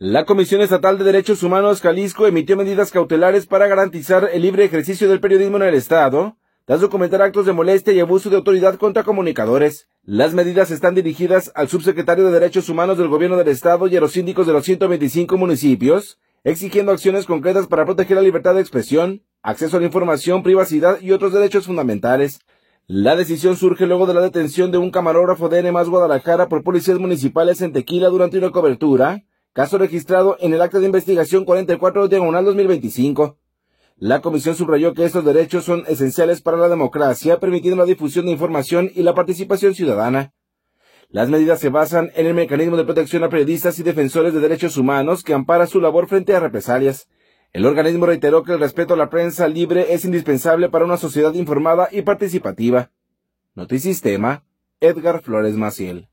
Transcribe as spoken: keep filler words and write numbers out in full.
La Comisión Estatal de Derechos Humanos Jalisco emitió medidas cautelares para garantizar el libre ejercicio del periodismo en el Estado, tras documentar actos de molestia y abuso de autoridad contra comunicadores. Las medidas están dirigidas al subsecretario de Derechos Humanos del Gobierno del Estado y a los síndicos de los ciento veinticinco municipios, exigiendo acciones concretas para proteger la libertad de expresión, acceso a la información, privacidad y otros derechos fundamentales. La decisión surge luego de la detención de un camarógrafo de N más Guadalajara por policías municipales en Tequila durante una cobertura, caso registrado en el acta de investigación cuarenta y cuatro diagonal dos mil veinticinco. La comisión subrayó que estos derechos son esenciales para la democracia, permitiendo la difusión de información y la participación ciudadana. Las medidas se basan en el mecanismo de protección a periodistas y defensores de derechos humanos que ampara su labor frente a represalias. El organismo reiteró que el respeto a la prensa libre es indispensable para una sociedad informada y participativa. Notisistema, Edgar Flores Maciel.